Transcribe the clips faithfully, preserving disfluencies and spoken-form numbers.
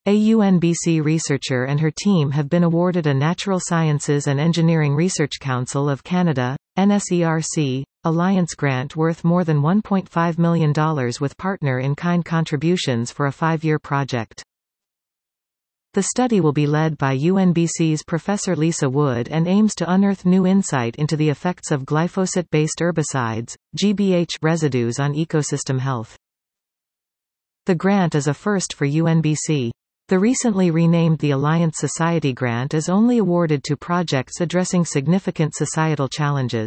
A U N B C researcher and her team have been awarded a Natural Sciences and Engineering Research Council of Canada (N S E R C) Alliance grant worth more than one point five million dollars with partner-in-kind contributions for a five-year project. The study will be led by U N B C's Professor Lisa Wood and aims to unearth new insight into the effects of glyphosate-based herbicides, G B H, residues on ecosystem health. The grant is a first for U N B C. The recently renamed the Alliance Society Grant is only awarded to projects addressing significant societal challenges.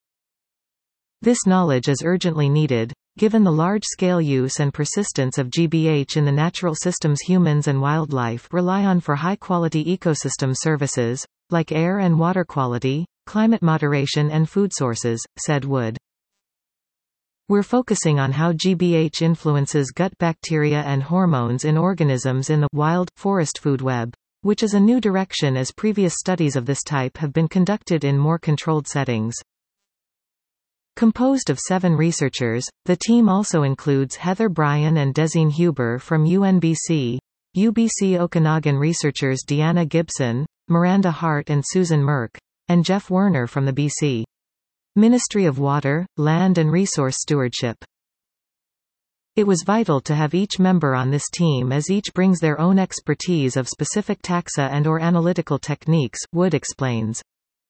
This knowledge is urgently needed, given the large-scale use and persistence of G B H in the natural systems humans and wildlife rely on for high-quality ecosystem services, like air and water quality, climate moderation and food sources, said Wood. We're focusing on how G B H influences gut bacteria and hormones in organisms in the wild forest food web, which is a new direction as previous studies of this type have been conducted in more controlled settings. Composed of seven researchers, the team also includes Heather Bryan and Desine Huber from U N B C, U B C Okanagan researchers Deanna Gibson, Miranda Hart and Susan Merck, and Jeff Werner from the B C Ministry of Water, Land and Resource Stewardship. It was vital to have each member on this team as each brings their own expertise of specific taxa and or analytical techniques, Wood explains.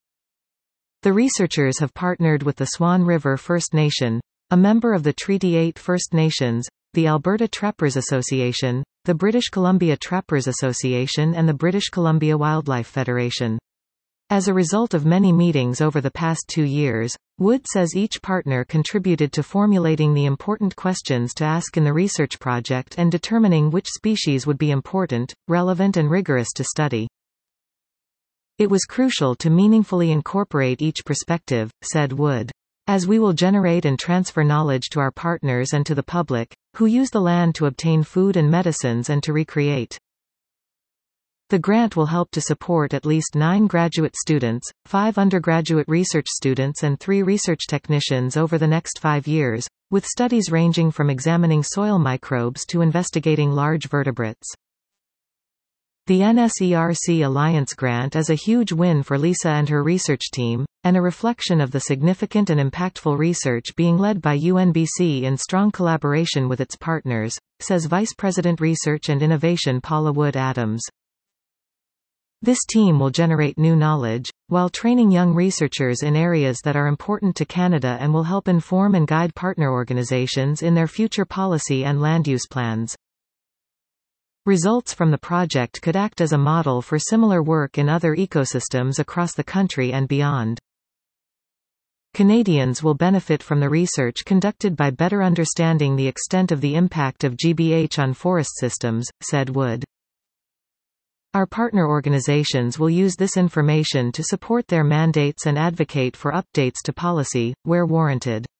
The researchers have partnered with the Swan River First Nation, a member of the Treaty eight First Nations, the Alberta Trappers Association, the British Columbia Trappers Association and the British Columbia Wildlife Federation. As a result of many meetings over the past two years, Wood says each partner contributed to formulating the important questions to ask in the research project and determining which species would be important, relevant and rigorous to study. It was crucial to meaningfully incorporate each perspective, said Wood, as we will generate and transfer knowledge to our partners and to the public, who use the land to obtain food and medicines and to recreate. The grant will help to support at least nine graduate students, five undergraduate research students and three research technicians over the next five years, with studies ranging from examining soil microbes to investigating large vertebrates. The N S E R C Alliance grant is a huge win for Lisa and her research team, and a reflection of the significant and impactful research being led by U N B C in strong collaboration with its partners, says Vice President Research and Innovation Paula Wood Adams. This team will generate new knowledge, while training young researchers in areas that are important to Canada and will help inform and guide partner organizations in their future policy and land use plans. Results from the project could act as a model for similar work in other ecosystems across the country and beyond. Canadians will benefit from the research conducted by better understanding the extent of the impact of G B H on forest systems, said Wood. Our partner organizations will use this information to support their mandates and advocate for updates to policy, where warranted.